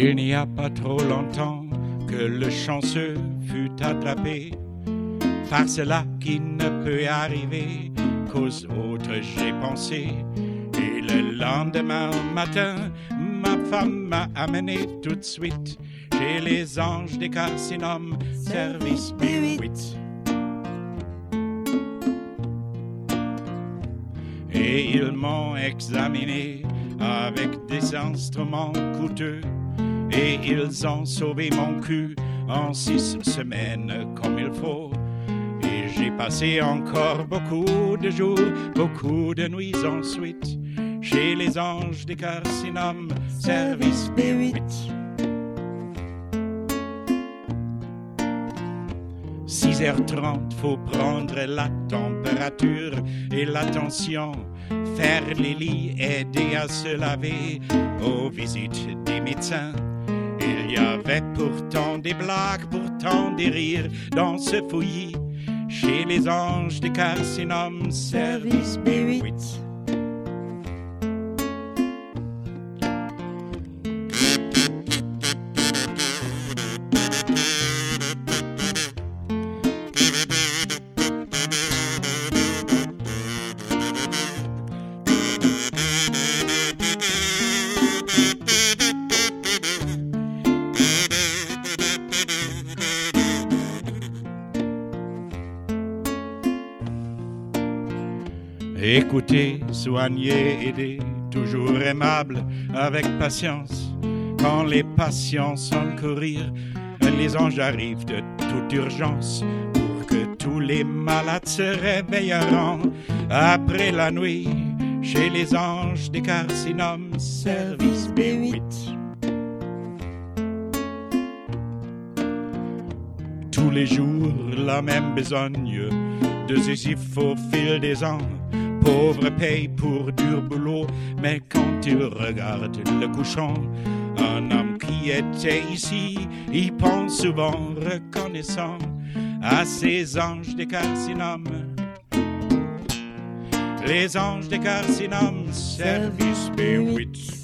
Il n'y a pas trop longtemps que le chanceux fut attrapé par cela qui ne peut arriver qu'aux autres j'ai pensé. Et le lendemain matin, ma femme m'a amené tout de suite chez les anges des carcinomes, service B8. Et ils m'ont examiné avec des instruments coûteux. Et ils ont sauvé mon cul en 6 semaines comme il faut. Et j'ai passé encore beaucoup de jours, beaucoup de nuits ensuite chez les anges des carcinomes, service B8. 6h30, faut prendre la température et l'attention, faire les lits, aider à se laver, aux visites des médecins. Il y avait pourtant des blagues, pourtant des rires dans ce fouillis, chez les anges des carcinomes, service B8. Écoutez, soignez, aidez, toujours aimable, avec patience. Quand les patients sonnent courir, les anges arrivent de toute urgence pour que tous les malades se réveilleront après la nuit chez les anges des carcinomes, service B8. Tous les jours, la même besogne de Sisyphe au fil des ans. Pauvre paye pour dur boulot, mais quand il regarde le couchon, un homme qui était ici, il pense souvent reconnaissant à ces anges des carcinomes. Les anges des carcinomes, service B8.